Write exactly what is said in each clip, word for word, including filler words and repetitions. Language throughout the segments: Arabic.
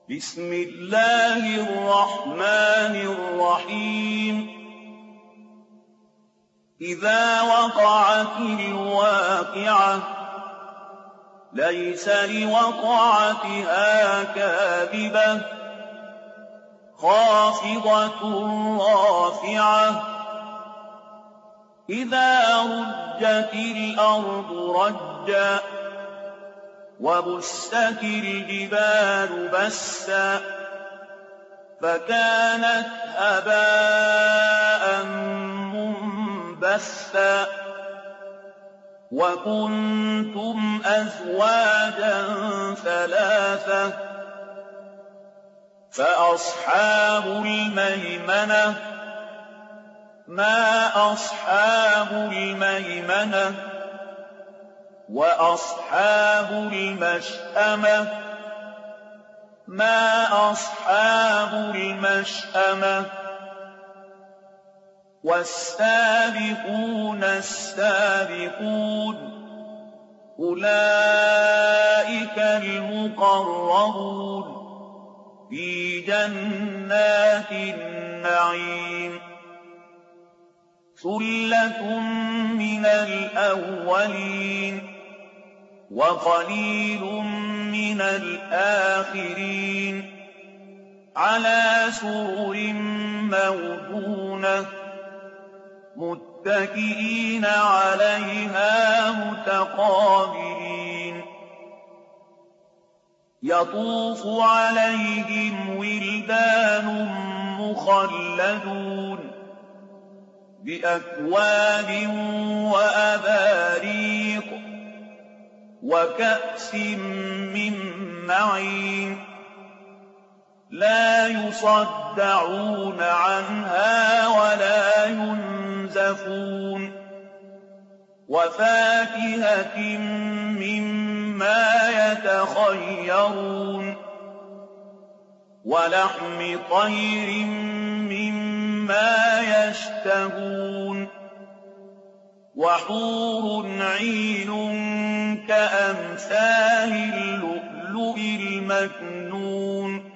بسم الله الرحمن الرحيم إذا وقعت الواقعة ليس لوقعتها كاذبة خافضة رافعة إذا رجت الأرض رجا وبست الجبال بسا فكانت هباء منبثا وكنتم أزواجا ثلاثة فأصحاب الميمنة ما أصحاب الميمنة وأصحاب المشأمة ما أصحاب المشأمة والسابقون السابقون أولئك المقربون في جنات النعيم ثلة من الأولين وقليل من الآخرين على سرر موضونة متكئين عليها متقابلين يطوف عليهم ولدان مخلدون بأكواب وأباريق وكأس من معين لا يصدعون عنها ولا ينزفون وفاكهة مما يتخيرون ولحم طير مما يشتهون وحور عين كأمثال اللؤلؤ المكنون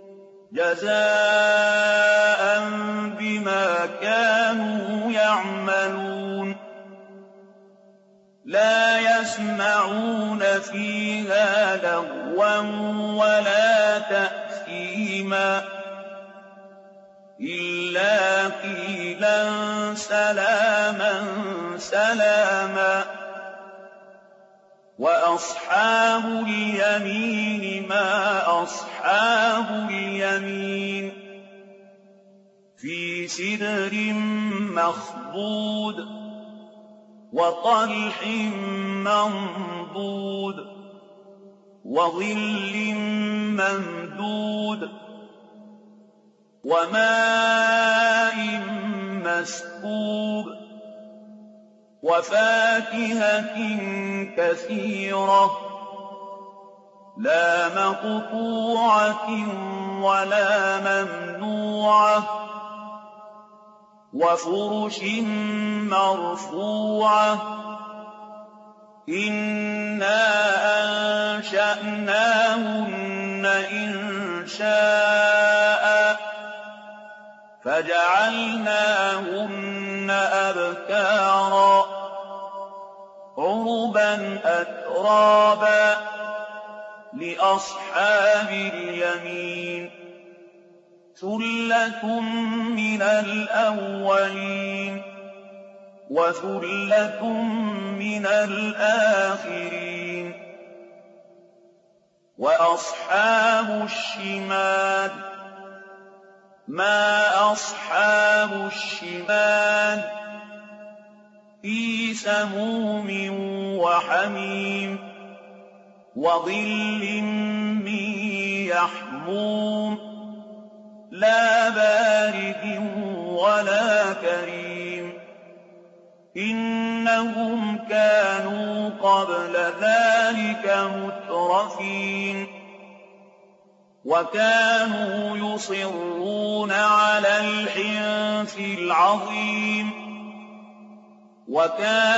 جزاء بما كانوا يعملون لا يسمعون فيها لغوا ولا تأثيما إلا قيلا سلاما سلاما وأصحاب اليمين ما أصحاب اليمين في سدر مخضود وطلح منضود وظل ممدود وماء مسكوب وفاكهة كثيرة لا مقطوعة ولا ممنوعة وفرش مرفوعة إنا أنشأناهن إنشاء فجعلناهن أبكارا عربا أترابا لأصحاب اليمين ثلة من الأولين وثلة من الآخرين وأصحاب الشمال ما أصحاب الشمال في سموم وحميم وظل من يحموم لا بارد ولا كريم إنهم كانوا قبل ذلك مترفين وكانوا يصرون على الحنث العظيم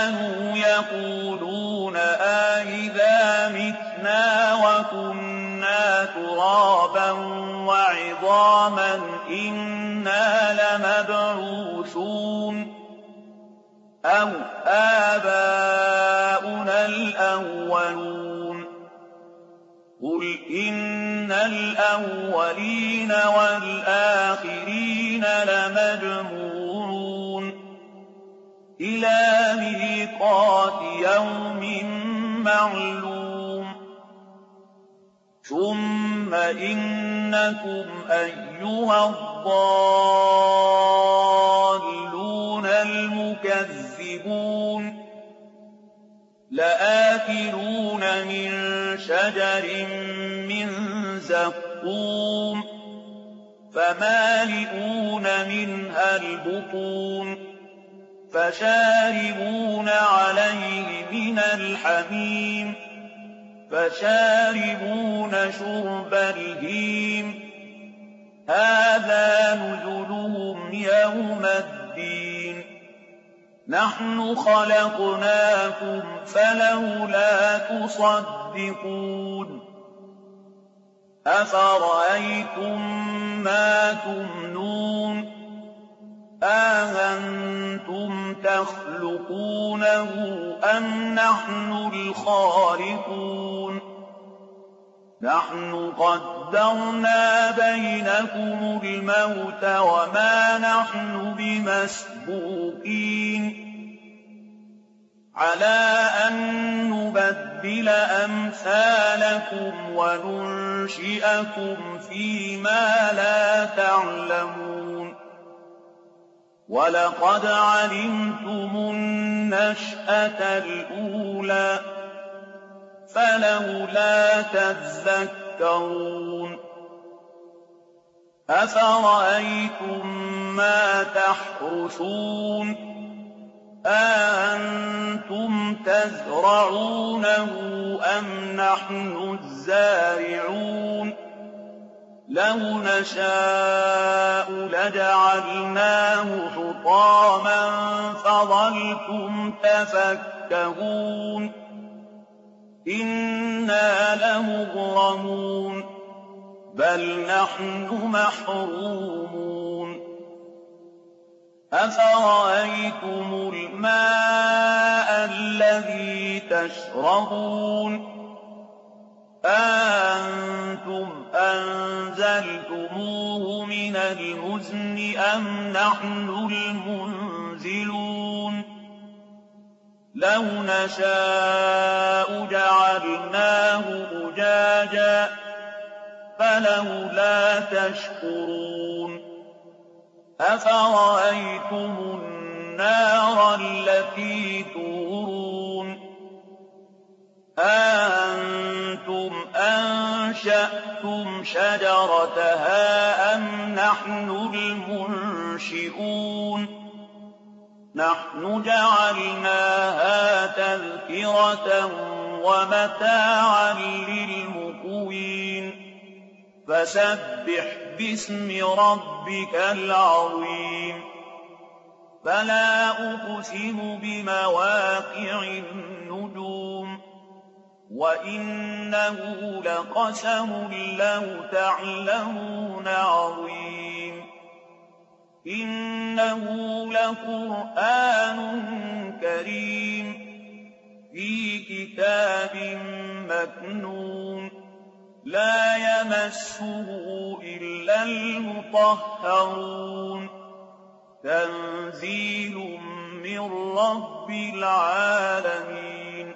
وكانوا يقولون أَإِذَا مِتْنَا وَكُنَّا كُنَّا تُرَابًا وَعِظَامًا إِنَّا لَمَبْعُوثُونَ أَوْ آبَاؤُنَا الْأَوَّلُونَ قُلْ إِنَّ الْأَوَّلِينَ وَالْآخِرِينَ لَمَجْمُوعُونَ إِلَىٰ مِيقَاتِ يَوْمٍ مَّعْلُومٍ ثُمَّ إِنَّكُمْ أَيُّهَا الضَّالُّونَ الْمُكَذِّبُونَ لَآكِلُونَ مِن شَجَرٍ مِّن زَقُّومٍ فَمَالِئُونَ مِنْهَا الْبُطُونَ فَشَارِبُونَ عَلَيْهِ مِنَ الْحَمِيمِ فَشَارِبُونَ شُرْبَ الْهِيمِ هَٰذَا نُزُلُهُمْ يَوْمَ الدِّينِ نَحْنُ خَلَقْنَاكُمْ فَلَوْلَا تُصَدِّقُونَ أَفَرَأَيْتُم مَّا تُمْنُونَ أَأَنتُمْ تَخْلُقُونَهُ أَمْ نَحْنُ الْخَالِقُونَ نَحْنُ قَدَّرْنَا بَيْنَكُمُ الْمَوْتَ وَمَا نَحْنُ بِمَسْبُوقِينَ عَلَىٰ أَن نُّبَدِّلَ أَمْثَالَكُمْ وَنُنشِئَكُمْ فِي مَا لَا تَعْلَمُونَ وَلَقَدْ عَلِمْتُمُ النَّشْأَةَ الْأُولَىٰ فَلَوْلَا تَذَكَّرُونَ أَفَرَأَيْتُم مَّا تَحْرُثُونَ أَأَنتُمْ تَزْرَعُونَهُ أَمْ نَحْنُ الزَّارِعُونَ لَوْ نَشَاءُ لَجَعَلْنَاهُ حُطَامًا فَظَلْتُمْ تَفَكَّهُونَ إِنَّا لَمُغْرَمُونَ بَلْ نَحْنُ مَحْرُومُونَ أَفَرَأَيْتُمُ الْمَاءَ الَّذِي تَشْرَبُونَ أَأَنتُمْ أَنزَلْتُمُوهُ مِنَ الْمُزْنِ أَمْ نَحْنُ الْمُنزِلُونَ لَوْ نَشَاءُ جَعَلْنَاهُ أُجَاجًا فَلَوْلَا تَشْكُرُونَ أَفَرَأَيْتُمُ النَّارَ الَّتِي تُورُونَ أَأَنتُمْ أَنشَأْتُمْ شَجَرَتَهَا أَمْ نَحْنُ الْمُنشِئُونَ نَحْنُ جَعَلْنَاهَا تَذْكِرَةً وَمَتَاعًا لِّلْمُقْوِينَ فَسَبِّحْ بِاسْمِ رَبِّكَ الْعَظِيمِ فَلَا أُقْسِمُ بِمَوَاقِعِ النُّجُومِ وَإِنَّهُ لَقَسَمٌ لَّوْ تَعْلَمُونَ عَظِيمٌ إِنَّهُ لَقُرْآنٌ كَرِيمٌ فِي كِتَابٍ مَّكْنُونٍ لَّا يَمَسُّهُ إِلَّا الْمُطَهَّرُونَ تَنزِيلٌ مِّن رَّبِّ الْعَالَمِينَ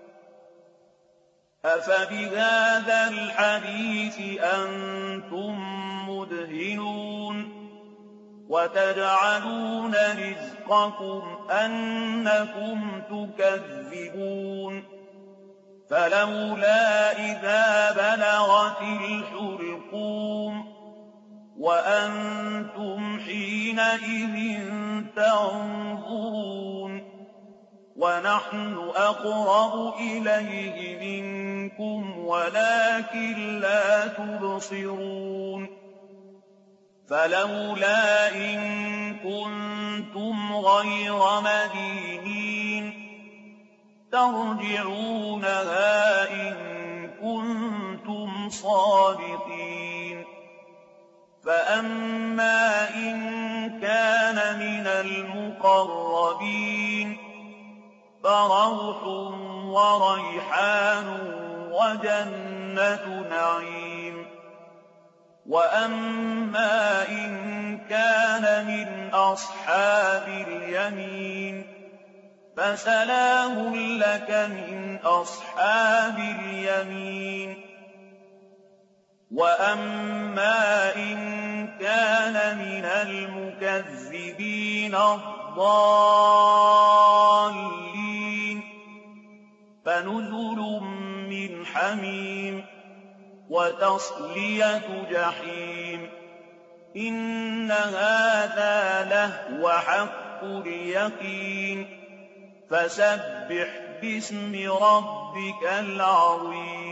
أَفَبِهَٰذَا الْحَدِيثِ أَنتُم مُّدْهِنُونَ وَتَجْعَلُونَ رِزْقَكُمْ أَنَّكُمْ تُكَذِّبُونَ فَلَوْلَا إِذَا بَلَغَتِ الْحُلْقُومَ وَأَنتُمْ حِينَئِذٍ تَنظُرُونَ وَنَحْنُ أَقْرَبُ إِلَيْهِ مِنكُمْ وَلَٰكِن لَّا تُبْصِرُونَ فَلَوْلَا إِن كُنتُمْ غَيْرَ مَدِينِينَ تَرْجِعُونَهَا إِن كُنتُمْ صادقين فأما إن كان من المقربين فروح وريحان وجنة نعيم وأما إن كان من أصحاب اليمين فسلام لك من أصحاب اليمين وأما إن كان من المكذبين الضالين فنزل من حميم وتصلية جحيم إن هذا لهو حق اليقين فسبح باسم ربك العظيم